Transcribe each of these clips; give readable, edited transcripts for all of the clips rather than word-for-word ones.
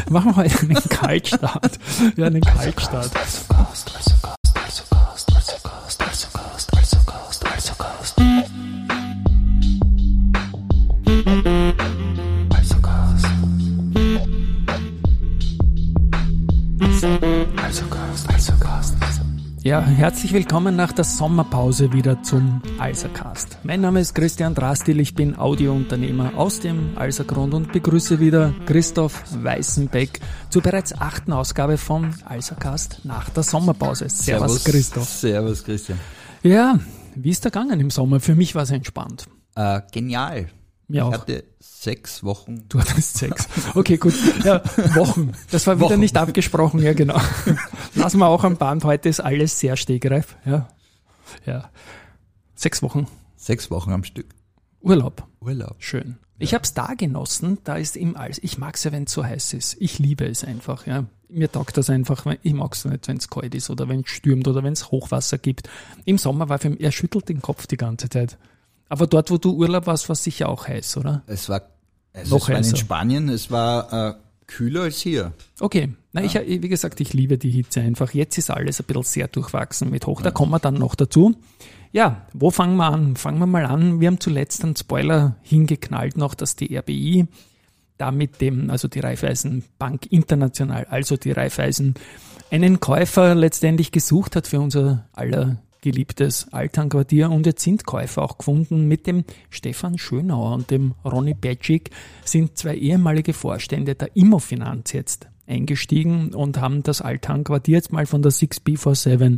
Machen wir heute einen Kaltstart. Ja, einen Kaltstart. Ja, herzlich willkommen nach der Sommerpause wieder zum Alsercast. Mein Name ist Christian Drastil, ich bin Audiounternehmer aus dem Alsergrund und begrüße wieder Christoph Weißenbeck zur bereits 8. Ausgabe vom Alsercast nach der Sommerpause. Servus Christoph. Servus Christian. Ja, wie ist der gegangen im Sommer? Für mich war es entspannt. Genial. Ja, ich hatte 6 Wochen. Du hattest 6. Okay, gut. Ja, Wochen. Das war wieder nicht abgesprochen. Ja, genau. Lassen wir auch am Band. Heute ist alles sehr stegreif. Ja. 6 Wochen. 6 Wochen am Stück. Urlaub. Ja. Schön. Ich habe es da genossen. Da ist ich mag es ja, wenn es so heiß ist. Ich liebe es einfach. Ja. Mir taugt das einfach. Ich mag es nicht, wenn es kalt ist oder wenn es stürmt oder wenn es Hochwasser gibt. Im Sommer war für mich, er schüttelt den Kopf die ganze Zeit. Aber dort, wo du Urlaub warst, war es sicher auch heiß, oder? Es war noch heißer. In Spanien, es war kühler als hier. Okay, wie gesagt, ich liebe die Hitze einfach. Jetzt ist alles ein bisschen sehr durchwachsen mit Hoch. Da kommen wir dann noch dazu. Ja, wo fangen wir an? Fangen wir mal an. Wir haben zuletzt einen Spoiler hingeknallt noch, dass die RBI da mit also die Raiffeisenbank International, also die Raiffeisen, einen Käufer letztendlich gesucht hat für unser aller geliebtes Alternquartier, und jetzt sind Käufer auch gefunden. Mit dem Stefan Schönauer und dem Ronny Petschig sind 2 ehemalige Vorstände der Immofinanz jetzt eingestiegen und haben das Alternquartier jetzt mal von der 6B47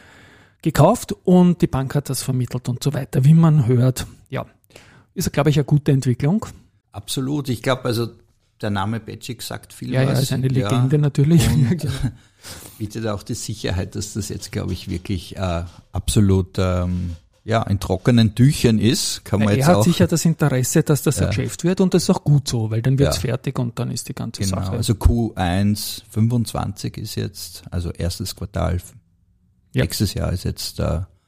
gekauft und die Bank hat das vermittelt und so weiter, wie man hört. Ja, ist, glaube ich, eine gute Entwicklung. Absolut. Ich glaube, also der Name Petschig sagt viel was. Ja, ist eine Legende natürlich. Und bietet auch die Sicherheit, dass das jetzt, glaube ich, wirklich absolut in trockenen Tüchern ist. Kann man er hat sicher das Interesse, dass das ein Geschäft wird, und das ist auch gut so, weil dann wird es fertig und dann ist die ganze Sache. Also Q1 25 ist jetzt, also erstes Quartal nächstes Jahr ist jetzt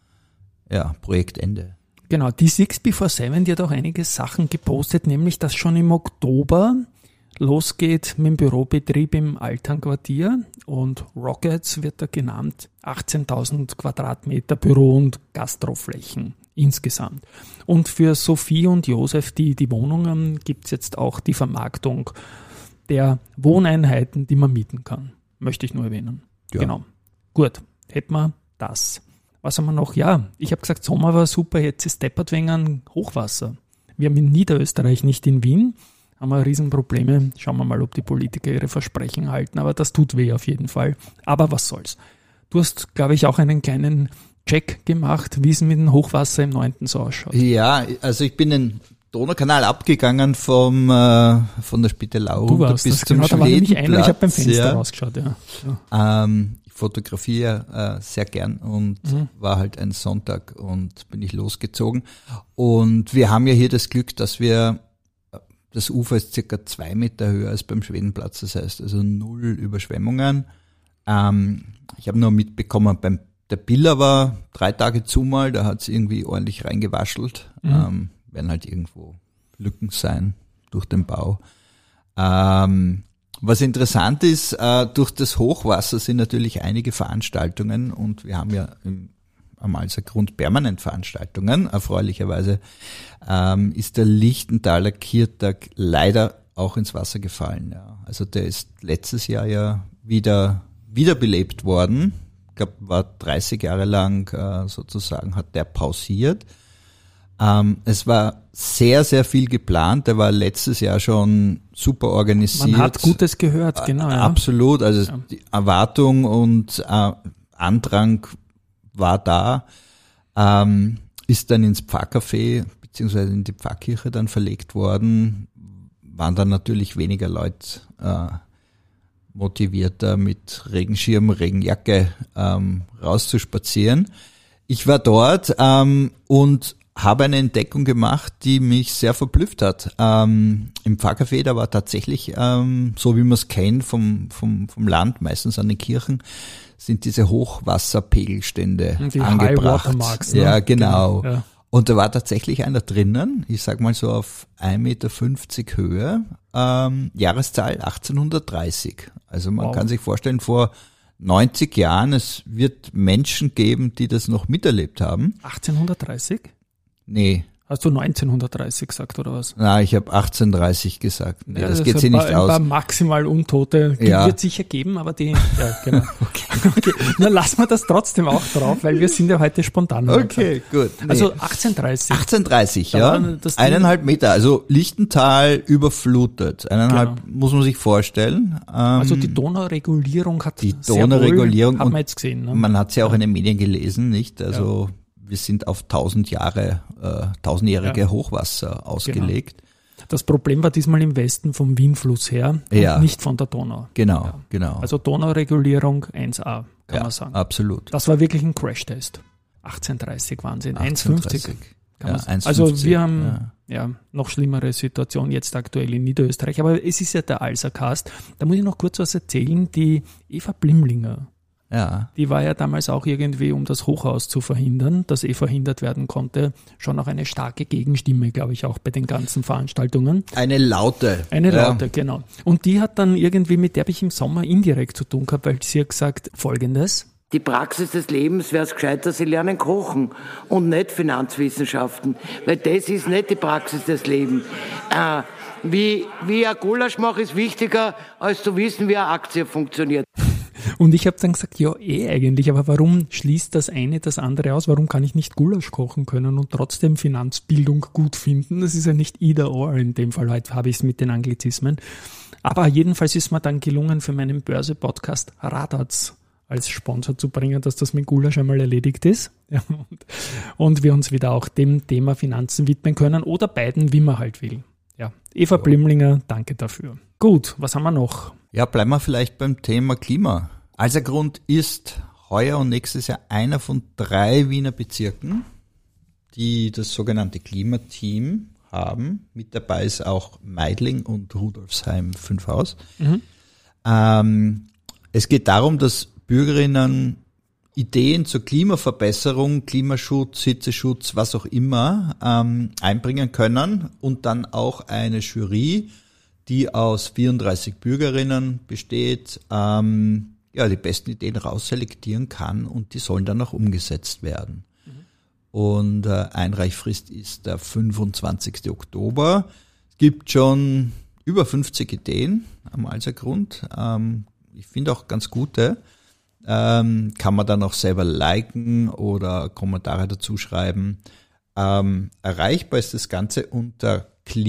Projektende. Genau, die 6B47, die hat auch einige Sachen gepostet, nämlich dass schon im Oktober losgeht mit dem Bürobetrieb im Alternquartier, und Rockets wird da genannt, 18.000 Quadratmeter Büro- und Gastroflächen insgesamt. Und für Sophie und Josef, die Wohnungen, gibt's jetzt auch die Vermarktung der Wohneinheiten, die man mieten kann. Möchte ich nur erwähnen. Ja. Genau. Gut, hätten wir das. Was haben wir noch? Ja, ich habe gesagt, Sommer war super, jetzt ist Deppertwengern Hochwasser. Wir haben in Niederösterreich, nicht in Wien, haben wir Riesenprobleme. Schauen wir mal, ob die Politiker ihre Versprechen halten, aber das tut weh auf jeden Fall. Aber was soll's. Du hast, glaube ich, auch einen kleinen Check gemacht, wie es mit dem Hochwasser im 9. so ausschaut. Ja, also ich bin den Donaukanal abgegangen von der Spittelau runter bis zum Schwedenplatz. Da war nämlich einer, ich habe beim Fenster rausgeschaut. Ja. Ich fotografiere sehr gern und war halt ein Sonntag und bin ich losgezogen. Und wir haben ja hier das Glück, dass das Ufer ist circa 2 Meter höher als beim Schwedenplatz, das heißt also 0 Überschwemmungen. Ich habe nur mitbekommen, der Biller war 3 Tage zu mal, da hat es irgendwie ordentlich reingewaschelt. Werden halt irgendwo Lücken sein durch den Bau. Was interessant ist, durch das Hochwasser sind natürlich einige Veranstaltungen, und wir haben ja am Alsergrund permanent Veranstaltungen. Erfreulicherweise ist der Lichtenthaler Kirtag leider auch ins Wasser gefallen. Ja. Also der ist letztes Jahr ja wiederbelebt worden. Ich glaube, war 30 Jahre lang sozusagen, hat der pausiert. Es war sehr, sehr viel geplant. Der war letztes Jahr schon super organisiert. Man hat Gutes gehört, genau. Ja. Absolut. Also die Erwartung und Andrang war da, ist dann ins Pfarrcafé beziehungsweise in die Pfarrkirche dann verlegt worden, waren dann natürlich weniger Leute motivierter mit Regenschirm, Regenjacke rauszuspazieren. Ich war dort und habe eine Entdeckung gemacht, die mich sehr verblüfft hat. Im Pfarrcafé, da war tatsächlich, so wie man es kennt vom Land, meistens an den Kirchen, sind diese Hochwasserpegelstände die angebracht. High Watermarks, ne? Ja, genau. Ja. Und da war tatsächlich einer drinnen, ich sag mal so auf 1,50 Meter Höhe, Jahreszahl 1830. Also man kann sich vorstellen, vor 90 Jahren, es wird Menschen geben, die das noch miterlebt haben. 1830? Nee. Hast du 1930 gesagt, oder was? Nein, ich habe 1830 gesagt. Nee, ja, das geht sich nicht aus. Ein paar maximal Untote wird sicher geben, aber die, ja, genau. Okay. Na, lassen wir das trotzdem auch drauf, weil wir sind ja heute spontan. Okay, gut. Nee. Also 1830. 1830, ja. 1,5 Meter, also Lichtental überflutet. 1,5 muss man sich vorstellen. Also die Donauregulierung hat die Donauregulierung, haben wir jetzt gesehen. Ne? Man hat es ja auch in den Medien gelesen, nicht? Also wir sind auf 1000-jährige Hochwasser ausgelegt. Genau. Das Problem war diesmal im Westen vom Wienfluss her und nicht von der Donau. Genau. Also Donauregulierung 1a, kann man sagen. Absolut. Das war wirklich ein Crashtest. 1830 Wahnsinn. 1,50. Also wir haben noch schlimmere Situation jetzt aktuell in Niederösterreich. Aber es ist ja der Alsercast. Da muss ich noch kurz was erzählen. Die Eva Blimlinger, die war ja damals auch irgendwie, um das Hochhaus zu verhindern, das verhindert werden konnte, schon auch eine starke Gegenstimme, glaube ich, auch bei den ganzen Veranstaltungen. Eine laute, genau. Und die hat dann irgendwie, mit der habe ich im Sommer indirekt zu tun gehabt, weil sie hat gesagt, Folgendes: Die Praxis des Lebens wäre es gescheiter, sie lernen kochen und nicht Finanzwissenschaften, weil das ist nicht die Praxis des Lebens. Wie ein Gulasch mache, ist wichtiger, als zu wissen, wie eine Aktie funktioniert. Und ich habe dann gesagt, ja eigentlich, aber warum schließt das eine das andere aus? Warum kann ich nicht Gulasch kochen können und trotzdem Finanzbildung gut finden? Das ist ja nicht either or in dem Fall, heute habe ich es mit den Anglizismen. Aber jedenfalls ist mir dann gelungen, für meinen Börse-Podcast Radatz als Sponsor zu bringen, dass das mit Gulasch einmal erledigt ist. Und wir uns wieder auch dem Thema Finanzen widmen können oder beiden, wie man halt will. Ja, Eva Blimlinger, danke dafür. Gut, was haben wir noch? Ja, bleiben wir vielleicht beim Thema Klima. Alsergrund ist heuer und nächstes Jahr einer von 3 Wiener Bezirken, die das sogenannte Klimateam haben. Mit dabei ist auch Meidling und Rudolfsheim 5 Haus. Es geht darum, dass Bürgerinnen Ideen zur Klimaverbesserung, Klimaschutz, Hitzeschutz, was auch immer, einbringen können und dann auch eine Jury, die aus 34 Bürgerinnen besteht, die besten Ideen rausselektieren kann und die sollen dann auch umgesetzt werden. Und Einreichfrist ist der 25. Oktober. Es gibt schon über 50 Ideen am Alsergrund. Ich finde auch ganz gute. Kann man dann auch selber liken oder Kommentare dazu schreiben. Erreichbar ist das Ganze unter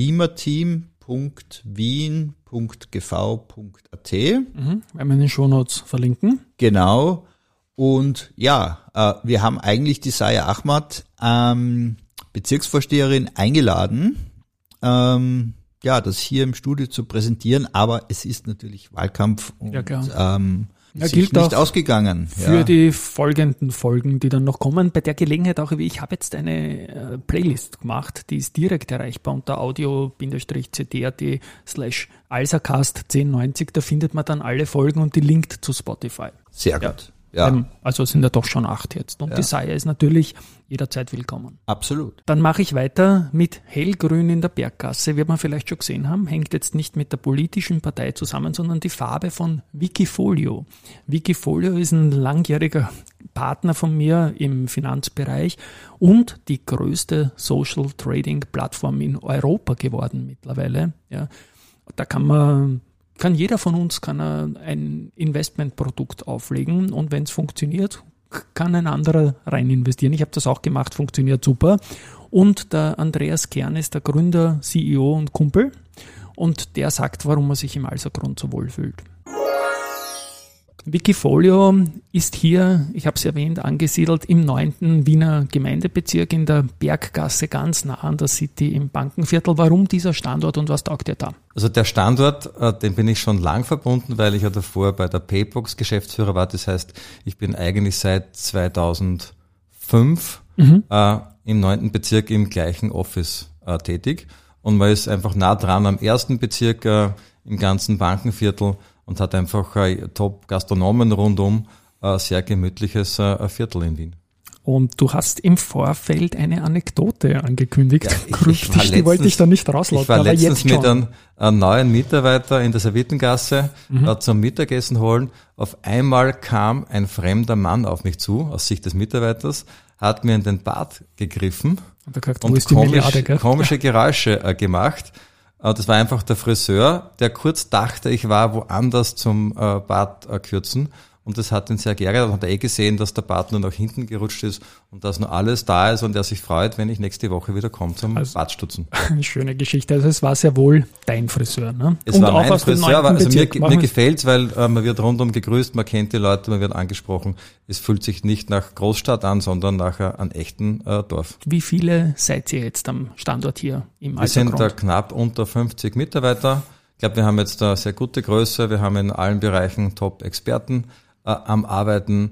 klimateam.wien.gv.at. Werden wir in den Shownotes verlinken. Genau. Und wir haben eigentlich die Saya Ahmad, Bezirksvorsteherin, eingeladen, das hier im Studio zu präsentieren, aber es ist natürlich Wahlkampf und ist nicht ausgegangen. Für die folgenden Folgen, die dann noch kommen. Bei der Gelegenheit auch, ich habe jetzt eine Playlist gemacht, die ist direkt erreichbar unter audio-cd.at/alsercast1090. Da findet man dann alle Folgen und die linkt zu Spotify. Sehr gut. Ja. Also es sind ja doch schon 8 jetzt. Und die Saya ist natürlich jederzeit willkommen. Absolut. Dann mache ich weiter mit Hellgrün in der Berggasse. Wird man vielleicht schon gesehen haben, hängt jetzt nicht mit der politischen Partei zusammen, sondern die Farbe von Wikifolio. Wikifolio ist ein langjähriger Partner von mir im Finanzbereich und die größte Social Trading Plattform in Europa geworden mittlerweile. Ja. Da kann jeder von uns ein Investmentprodukt auflegen und wenn es funktioniert, kann ein anderer rein investieren. Ich habe das auch gemacht, funktioniert super. Und der Andreas Kern ist der Gründer, CEO und Kumpel und der sagt, warum er sich im Alsergrund so wohl fühlt. Wikifolio ist hier, ich habe es erwähnt, angesiedelt im 9. Wiener Gemeindebezirk in der Berggasse, ganz nah an der City im Bankenviertel. Warum dieser Standort und was taugt dir da? Also der Standort, den bin ich schon lang verbunden, weil ich ja davor bei der Paybox Geschäftsführer war. Das heißt, ich bin eigentlich seit 2005 im 9. Bezirk im gleichen Office tätig. Und man ist einfach nah dran am 1. Bezirk im ganzen Bankenviertel und hat einfach Top-Gastronomen rundum, sehr gemütliches Viertel in Wien. Und du hast im Vorfeld eine Anekdote angekündigt. Ja, Kryptisch, die wollte ich da nicht rauslassen. Ich war aber letztens jetzt schon. mit einem neuen Mitarbeiter in der Serviettengasse zum Mittagessen holen. Auf einmal kam ein fremder Mann auf mich zu, aus Sicht des Mitarbeiters, hat mir in den Bart gegriffen Und, gesagt, wo und ist die Milliarde, gell? komische Geräusche gemacht. Das war einfach der Friseur, der kurz dachte, ich war woanders zum Bart kürzen. Und das hat ihn sehr geärgert. Und hat er gesehen, dass der Bart nur nach hinten gerutscht ist und dass nur alles da ist und er sich freut, wenn ich nächste Woche wieder komme zum Bartstutzen. Eine schöne Geschichte. Also es war sehr wohl dein Friseur, ne? Es und war auch mein aus dem Friseur, 9. also Bezirk. mir gefällt's, weil man wird rundum gegrüßt, man kennt die Leute, man wird angesprochen. Es fühlt sich nicht nach Großstadt an, sondern nach einem echten Dorf. Wie viele seid ihr jetzt am Standort hier im Wir sind da Alsergrund? knapp unter 50 Mitarbeiter. Ich glaube, wir haben jetzt eine sehr gute Größe. Wir haben in allen Bereichen Top-Experten am Arbeiten.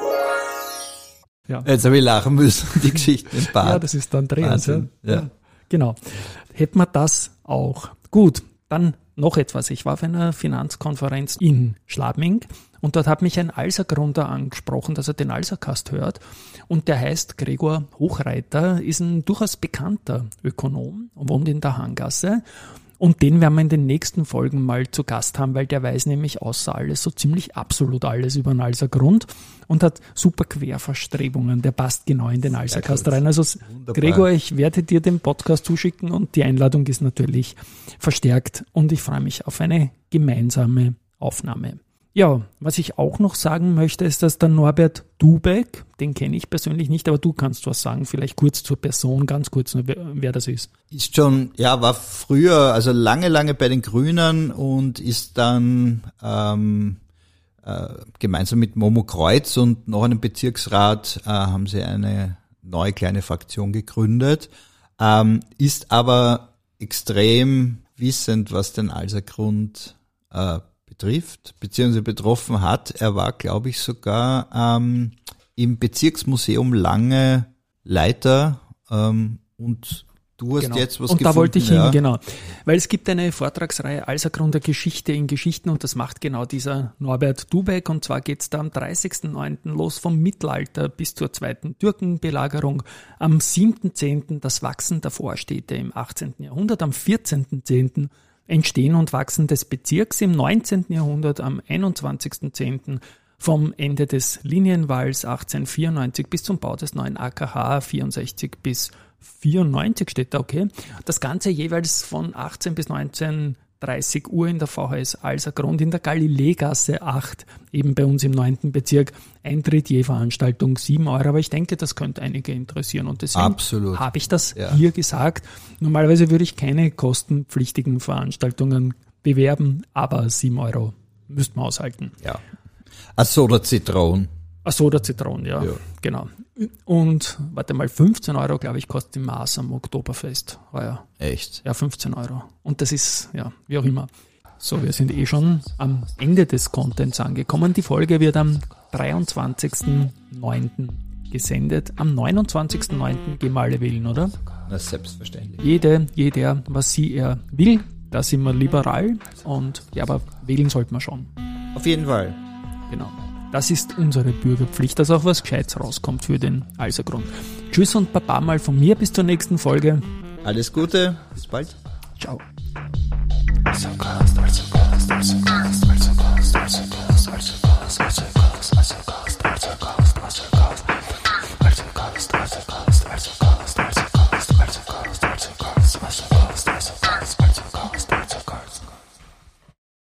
Ja. Jetzt habe ich lachen müssen, die Geschichten im Bad. Ja, das ist der Andreas. Ja. Wahnsinn, ja. Genau. Hätten wir das auch. Gut, dann noch etwas. Ich war auf einer Finanzkonferenz in Schladming und dort hat mich ein Alsergrunder angesprochen, dass er den Alsercast hört. Und der heißt Gregor Hochreiter, ist ein durchaus bekannter Ökonom und wohnt in der Hanggasse. Und den werden wir in den nächsten Folgen mal zu Gast haben, weil der weiß nämlich außer alles so ziemlich absolut alles über den Alsergrund und hat super Querverstrebungen. Der passt genau in den Alsercast rein. Also Wunderbar. Gregor, ich werde dir den Podcast zuschicken und die Einladung ist natürlich verstärkt und ich freue mich auf eine gemeinsame Aufnahme. Ja, was ich auch noch sagen möchte, ist, dass der Norbert Dubeck, den kenne ich persönlich nicht, aber du kannst was sagen, vielleicht kurz zur Person, ganz kurz, wer das ist. Ist schon, ja, war früher, also lange bei den Grünen und ist dann gemeinsam mit Momo Kreuz und noch einem Bezirksrat haben sie eine neue kleine Fraktion gegründet, ist aber extrem wissend, was den Alsergrund betrifft, beziehungsweise betroffen hat. Er war, glaube ich, sogar im Bezirksmuseum lange Leiter und du hast jetzt was gefunden. Und da wollte ich ja. hin, genau. Weil es gibt eine Vortragsreihe Alsergrunder Geschichte in Geschichten und das macht genau dieser Norbert Dubeck. Und zwar geht es da am 30.09. los vom Mittelalter bis zur zweiten Türkenbelagerung. Am 7.10. das Wachsen der Vorstädte im 18. Jahrhundert. Am 14.10. Entstehen und Wachsen des Bezirks im 19. Jahrhundert. Am 21.10. vom Ende des Linienwalls 1894 bis zum Bau des neuen AKH 64 bis 94 steht da, okay. Das Ganze jeweils von 18 bis 19:30 Uhr in der VHS Alsergrund in der Galileegasse 8, eben bei uns im 9. Bezirk. Eintritt je Veranstaltung 7 €, aber ich denke, das könnte einige interessieren und deswegen habe ich das hier gesagt. Normalerweise würde ich keine kostenpflichtigen Veranstaltungen bewerben, aber 7 € müsst man aushalten. Ja. Achso, oder Zitronen. Achso, Zitronen, ja, genau. Und, warte mal, 15 €, glaube ich, kostet die Maß am Oktoberfest. Heuer. Echt? Ja, 15 €. Und das ist, ja, wie auch immer. So, wir sind schon am Ende des Contents angekommen. Die Folge wird am 23.09. gesendet. Am 29.09. gehen wir alle wählen, oder? Na, selbstverständlich. Jeder, was er will. Da sind wir liberal. Und, ja, aber wählen sollten wir schon. Auf jeden Fall. Genau. Das ist unsere Bürgerpflicht, dass auch was Gescheites rauskommt für den Alsergrund. Tschüss und Baba mal von mir bis zur nächsten Folge. Alles Gute, bis bald. Ciao. So close.